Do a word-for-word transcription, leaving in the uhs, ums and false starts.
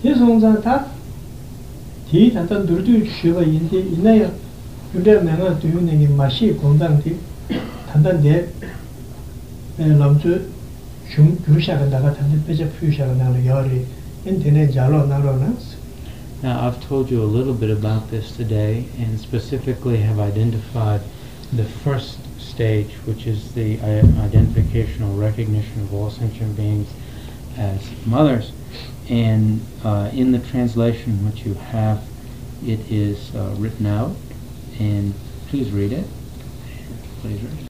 대송자다 디 단단 누르도 쉬가 인데 있나요? 근데 내가 두는 게 맛이 건강디 단단데 남주 중 규샤가 나가 단데 빼자 퓨샤가 나를 열이 인터넷 잘로 나로나. Now, I've told you a little bit about this today, and specifically have identified the first stage, which is the uh, identification or recognition of all sentient beings as mothers. And uh, in the translation which you have, it is uh, written out, and please read it. Please read it.